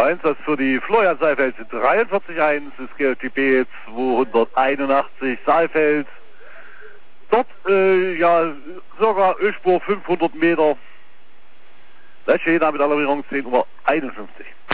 1, das für die Florian Saalfeld 43,1, es gilt die B 281 Saalfeld. Dort, ja, circa Ölspur 500 Meter. Letzte Heda mit Alarmierung 10:51 Uhr.